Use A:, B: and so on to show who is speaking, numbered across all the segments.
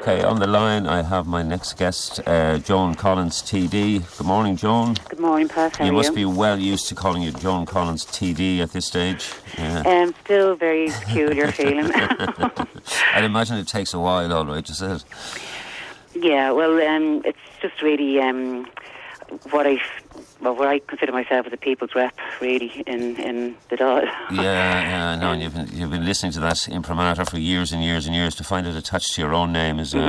A: Okay, on the line I have my next guest, Joan Collins, TD. Good morning, Joan.
B: Good morning, Pat. How are you?
A: You must be well used to calling you Joan Collins, TD at this stage.
B: Still very peculiar feeling.
A: I'd imagine it takes a while, all right, is it?
B: Yeah, well, it's just really what I consider myself as a people's rep, really, in the Dáil.
A: Yeah, no, and you've been listening to that imprimatur for years and years and years. To find it attached to your own name is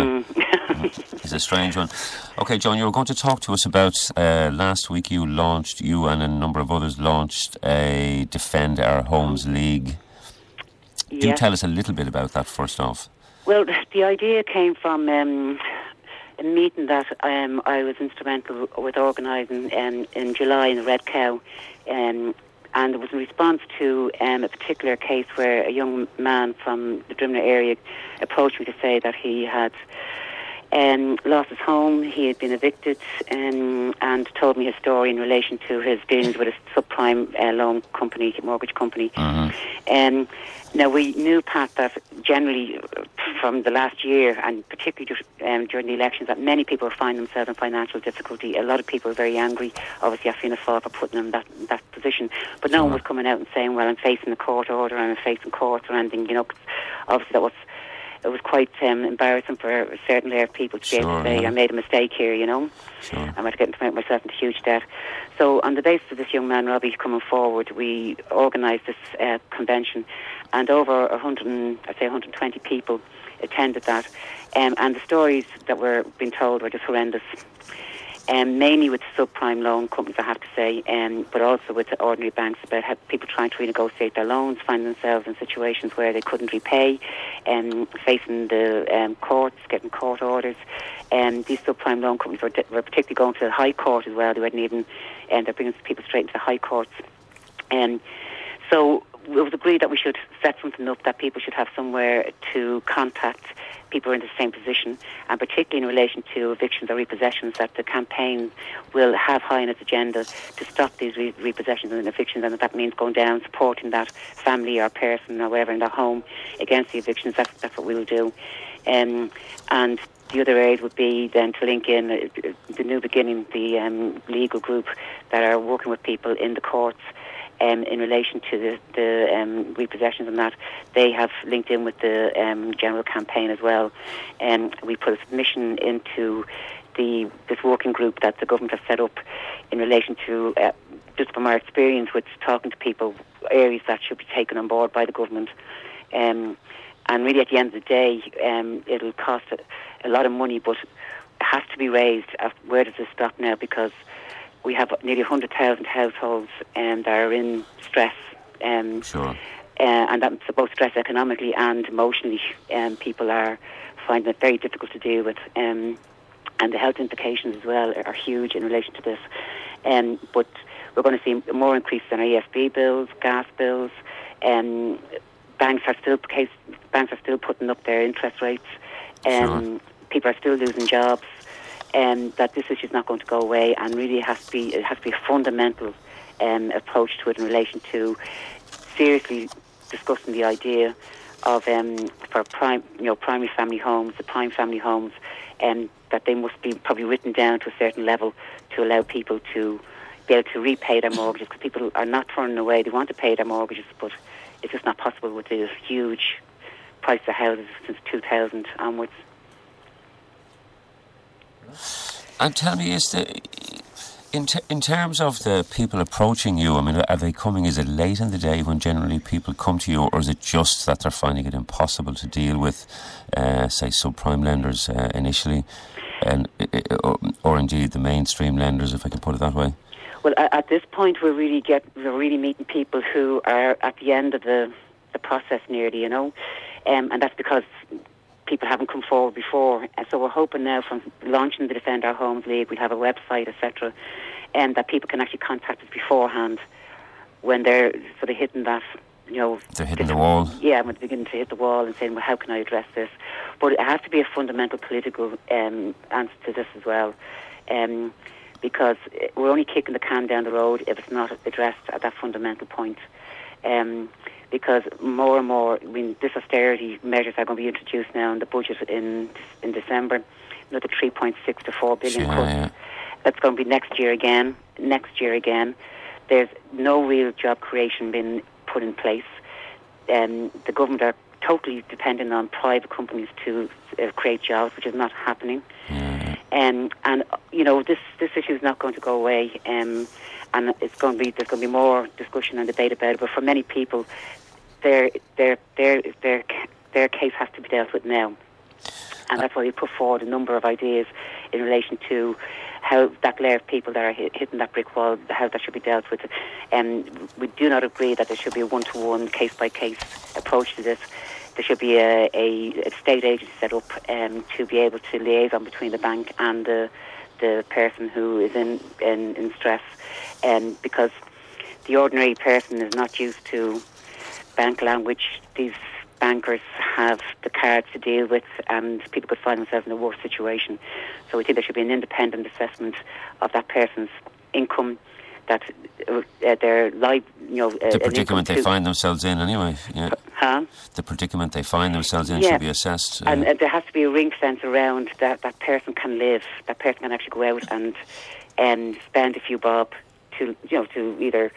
A: a strange one. Okay, John, you were going to talk to us about last week. You and a number of others launched a Defend Our Homes League.
B: Yes.
A: Do tell us a little bit about that first off.
B: Well, the idea came from a meeting that I was instrumental with organising in July in the Red Cow, and it was in response to a particular case where a young man from the Drimnagh area approached me to say that he had lost his home, he had been evicted, and told me his story in relation to his dealings with a subprime mortgage company.
A: Mm-hmm.
B: Now, we knew, Pat, that generally from the last year, and particularly during the elections, that many people find themselves in financial difficulty. A lot of people are very angry, obviously, at Fianna Fáil for putting them in that position. But no one was coming out and saying, well, I'm facing a court order, I'm facing courts or anything. You know, obviously it was quite embarrassing for a certain layer of people to be able to say, I made a mistake here, you know.
A: Sure.
B: I might have gotten myself into huge debt. So on the basis of this young man, Robbie, coming forward, we organised this convention, and over 120 people attended that. And the stories that were being told were just horrendous. Mainly with subprime loan companies, I have to say, but also with the ordinary banks, about how people trying to renegotiate their loans, finding themselves in situations where they couldn't repay, facing the courts, getting court orders. These subprime loan companies were particularly going to the High Court as well. They weren't even, they're bringing people straight into the High Courts. So it was agreed that we should set something up, that people should have somewhere to contact people who are in the same position, and particularly in relation to evictions or repossessions, that the campaign will have high on its agenda to stop these repossessions and evictions, and that means going down, supporting that family or person or whatever in their home against the evictions. That's what we will do. And the other aid would be then to link in the New Beginning, the legal group that are working with people in the courts in relation to the repossessions and that. They have linked in with the general campaign as well. We put a submission into this working group that the government has set up in relation to, just from our experience with talking to people, areas that should be taken on board by the government. And really at the end of the day, it'll cost a lot of money, but it has to be raised. Where does this stop now? Because we have nearly 100,000 households that are in stress.
A: Sure.
B: And that's both stress economically and emotionally. People are finding it very difficult to deal with. And the health implications as well are huge in relation to this. But we're going to see more increases in our ESB bills, gas bills. Banks are still putting up their interest rates.
A: Sure.
B: People are still losing jobs. That this issue is not going to go away, and really it has to be a fundamental approach to it in relation to seriously discussing the idea of for primary family homes, the prime family homes, that they must be probably written down to a certain level to allow people to be able to repay their mortgages, because people are not turning away. They want to pay their mortgages, but it's just not possible with the huge price of houses since 2000 onwards.
A: And tell me, in terms of the people approaching you, I mean, are they coming, is it late in the day when generally people come to you, or is it just that they're finding it impossible to deal with, say, subprime lenders initially, or indeed the mainstream lenders, if I can put it that way?
B: Well, at this point, we're really meeting people who are at the end of the process nearly, you know, and that's because people haven't come forward before. And so we're hoping now, from launching the Defend Our Homes League, we'll have a website, etc., and that people can actually contact us beforehand when they're sort of hitting that, you know...
A: They're hitting the wall.
B: Yeah, when they're beginning to hit the wall and saying, well, how can I address this? But it has to be a fundamental political answer to this as well, because we're only kicking the can down the road if it's not addressed at that fundamental point. because more and more, this austerity measures are going to be introduced now in the budget in December. Another 3.6 to 4 billion cuts.
A: Yeah.
B: That's going to be next year again. There's no real job creation being put in place. The government are totally dependent on private companies to create jobs, which is not happening.
A: Yeah.
B: And this issue is not going to go away. And there's going to be more discussion and debate about it. But for many people, their case has to be dealt with now. And that's why we put forward a number of ideas in relation to how that layer of people that are hitting that brick wall, how that should be dealt with. We do not agree that there should be a one-to-one, case-by-case approach to this. There should be a state agency set up to be able to liaison between the bank and the person who is in stress, because the ordinary person is not used to bank language. These bankers have the cards to deal with, and people could find themselves in a worse situation. So we think there should be an independent assessment of that person's income, that their life,
A: the predicament they find themselves in, anyway. Yeah.
B: Huh?
A: The predicament they find themselves in should be assessed.
B: And there has to be a ring fence around that person can live. That person can actually go out and spend a few bob to either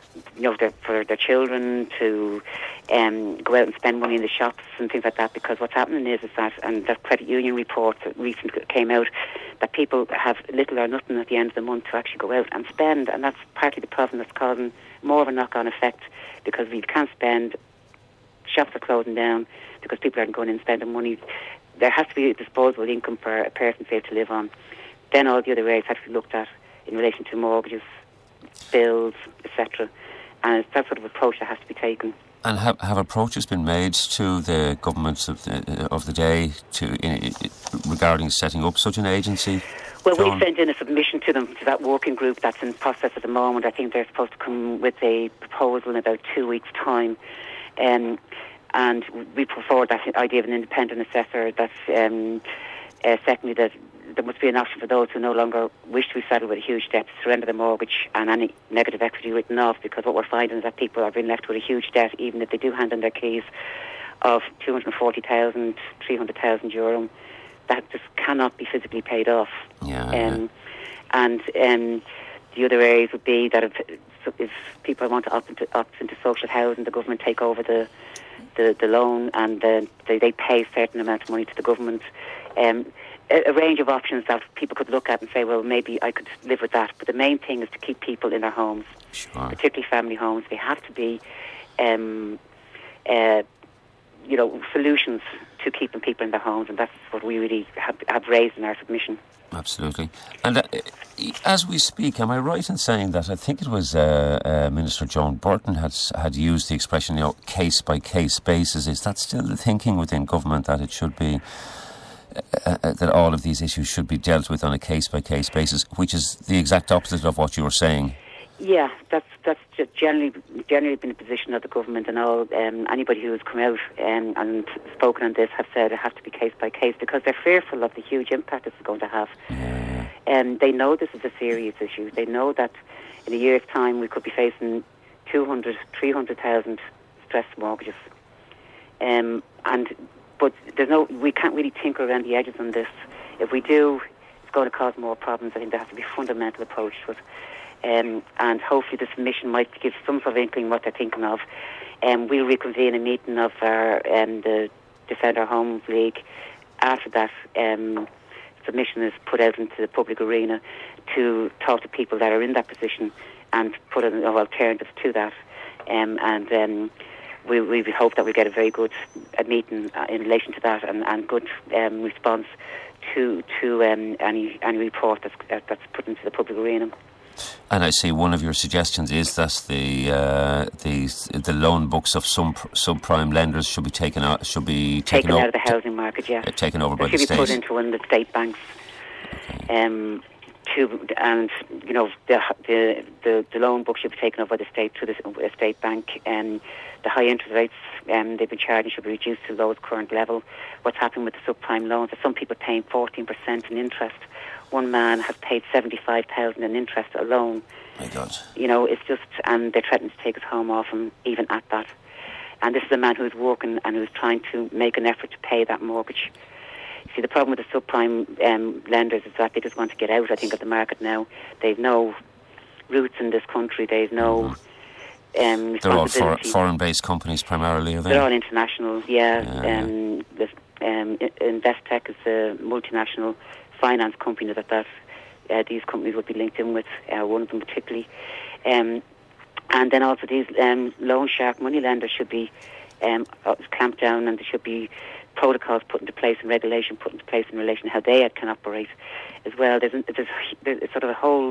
B: for their children, to go out and spend money in the shops and things like that. Because what's happening is that, and that credit union report that recently came out, that people have little or nothing at the end of the month to actually go out and spend, and that's partly the problem that's causing more of a knock-on effect, because if you can't spend, shops are closing down because people aren't going in and spending money. There has to be a disposable income for a person safe to live on. Then all the other areas have to be looked at in relation to mortgages, bills, etc. And it's that sort of approach that has to be taken.
A: And have approaches been made to the governments of the day regarding setting up such an agency?
B: Well, we sent in a submission to them, to that working group that's in process at the moment. I think they're supposed to come with a proposal in about 2 weeks' time. And we put forward that idea of an independent assessor. That's secondly, that there must be an option for those who no longer wish to be saddled with a huge debt to surrender their mortgage and any negative equity written off, because what we're finding is that people are being left with a huge debt, even if they do hand in their keys, of 240,000, 300,000 euro. That just cannot be physically paid off. And the other areas would be that if people want to opt into social housing, the government take over the loan, and they pay a certain amount of money to the government. A range of options that people could look at and say, well, maybe I could live with that. But the main thing is to keep people in their homes, particularly family homes. They have to be, solutions to keeping people in their homes, and that's what we really have raised in our submission.
A: Absolutely. And as we speak, am I right in saying that I think it was Minister Joan Burton had used the expression, case-by-case basis? Is that still the thinking within government, that it should be that all of these issues should be dealt with on a case-by-case basis, which is the exact opposite of what you were saying?
B: Yeah, that's just generally been the position of the government, and all anybody who has come out and spoken on this have said it has to be case by case, because they're fearful of the huge impact this is going to have. And they know this is a serious issue. They know that in a year's time we could be facing 200,000, 300,000 stressed mortgages. But we can't really tinker around the edges on this. If we do, it's going to cause more problems. I think there has to be a fundamental approach to it. And hopefully the submission might give some sort of inkling what they're thinking of. We'll reconvene a meeting of the Defend Our Homes League. After that, submission is put out into the public arena to talk to people that are in that position and put an alternative to that. We hope that we get a very good meeting in relation to that, and good response to any report that's put into the public arena.
A: And I see one of your suggestions is that the loan books of some subprime lenders should be taken out of the housing market. Yeah, taken over by the state. Should be put into one of the state banks. Okay. The loan book should be taken over by the state through the state bank, and the high interest rates they've been charging should be reduced to the lowest current level. What's happening with the subprime loans is some people paying 14% in interest. One man has paid 75,000 in interest alone. My God.
B: It's just, and they're threatening to take his home off him even at that. And this is a man who's working and who's trying to make an effort to pay that mortgage. See, the problem with the subprime lenders is that they just want to get out, I think, of the market now. They've no roots in this country. They've no responsibility.
A: They're all foreign-based companies primarily, are they?
B: They're all international, Investec is a multinational finance company that these companies would be linked in with, one of them particularly. And then also these loan shark money lenders should be clamped down, and there should be protocols put into place and regulation put into place in relation to how they can operate as well. There's sort of a whole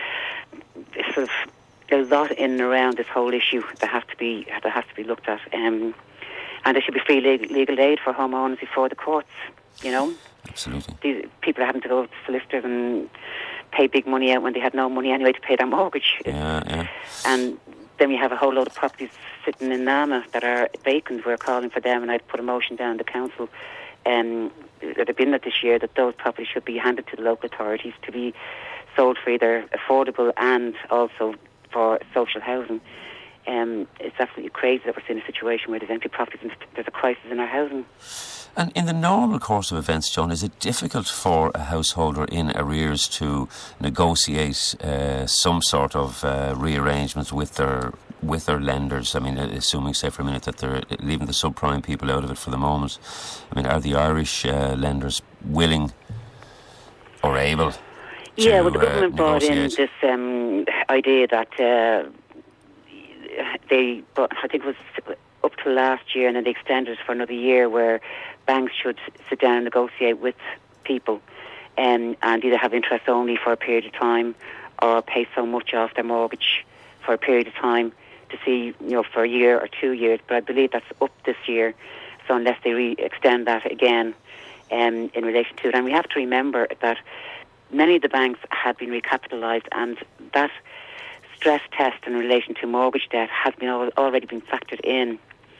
B: there's a lot in and around this whole issue that has to be looked at. And there should be free legal aid for homeowners before the courts, you know.
A: Absolutely.
B: These people are having to go to solicitors and pay big money out when they had no money anyway to pay their mortgage.
A: Yeah.
B: And then we have a whole load of properties sitting in Nama that are vacant. We're calling for them, and I'd put a motion down the council that have been there this year that those properties should be handed to the local authorities to be sold for either affordable and also for social housing. It's absolutely crazy that we're seeing a situation where there's empty properties and there's a crisis in our housing.
A: And in the normal course of events, John, is it difficult for a householder in arrears to negotiate some sort of rearrangements with their lenders? I mean, assuming, say, for a minute that they're leaving the subprime people out of it for the moment. I mean, are the Irish lenders willing or able
B: to well, the government brought in this idea that I think it was up to last year, and then they extended it for another year, where banks should sit down and negotiate with people and either have interest only for a period of time or pay so much off their mortgage for a period of time to see, for a year or 2 years. But I believe that's up this year, so unless they extend that again in relation to it. And we have to remember that many of the banks have been recapitalised, and that stress test in relation to mortgage debt has been already been factored in.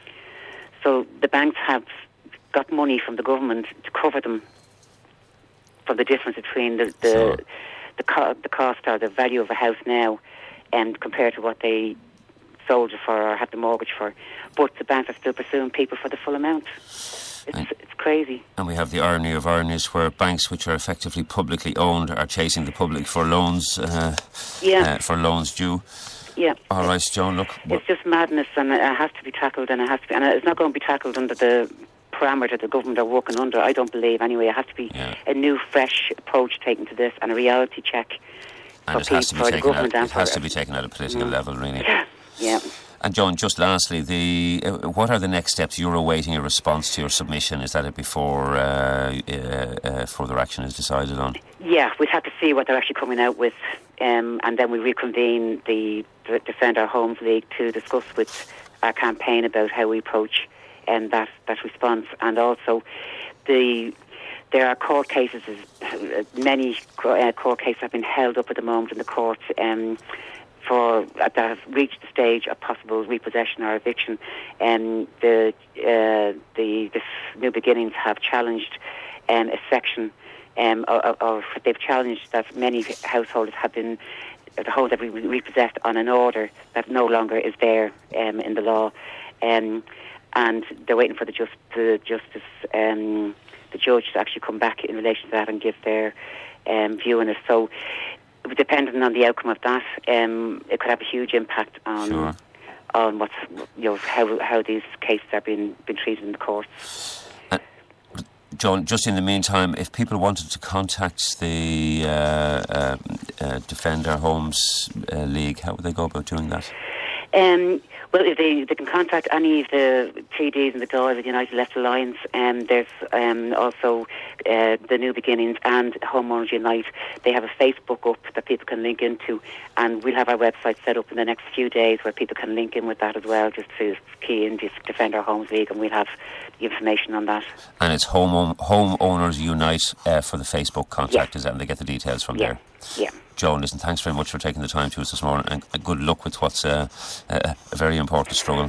B: So the banks have got money from the government to cover them for the difference between the cost or the value of a house now and compared to what they sold it for or had the mortgage for. But the banks are still pursuing people for the full amount. It's crazy.
A: And we have the irony of ironies, where banks which are effectively publicly owned are chasing the public for loans for loans due.
B: Yeah.
A: All right, Joan, look.
B: It's just madness, and it has to be tackled, and it's not going to be tackled under the parameter the government are working under, I don't believe, anyway. It has to be a new, fresh approach taken to this, and a reality check
A: and
B: for the government.
A: It has to be taken at a political level, really.
B: Yeah.
A: And John, just lastly, what are the next steps? You're awaiting a response to your submission. Is that it before further action is decided on? Yeah,
B: we'd have to see what they're actually coming out with, and then we reconvene the Defend Our Homes League to discuss with our campaign about how we approach that response. And also, there are court cases, many court cases have been held up at the moment in the courts that have reached the stage of possible repossession or eviction, and the New Beginnings have challenged a section of they've challenged that many households have been repossessed on an order that no longer is there in the law, and they're waiting for the judge to actually come back in relation to that and give their view on it. So, depending on the outcome of that, it could have a huge impact on what's how these cases are being treated in the courts.
A: John, just in the meantime, if people wanted to contact the Defend Our Homes League, how would they go about doing that?
B: Well, if they can contact any of the TDs and the Dáil of the United Left Alliance, there's also the New Beginnings and Homeowners Unite. They have a Facebook up that people can link into, and we'll have our website set up in the next few days where people can link in with that as well, just to key in Defend Our Homes League, and we'll have the information on that.
A: And it's Homeowners Unite for the Facebook contact, is that? And they get the details from there.
B: Yeah.
A: Joan, listen, thanks very much for taking the time to us this morning, and good luck with what's a very important struggle.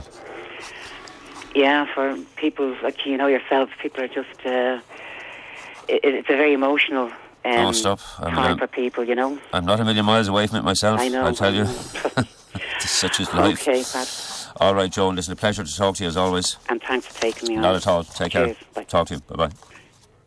B: Yeah, for people like yourself, people are just it's a very emotional time for people, I'm
A: not a million miles away from it myself,
B: I know.
A: I'll tell you. Such is life.
B: Okay, Pat.
A: All right, Joan, listen, a pleasure to talk to you as always.
B: And thanks for taking me on.
A: Not at all. Take
B: Cheers.
A: care.
B: Bye.
A: Talk to you. Bye-bye.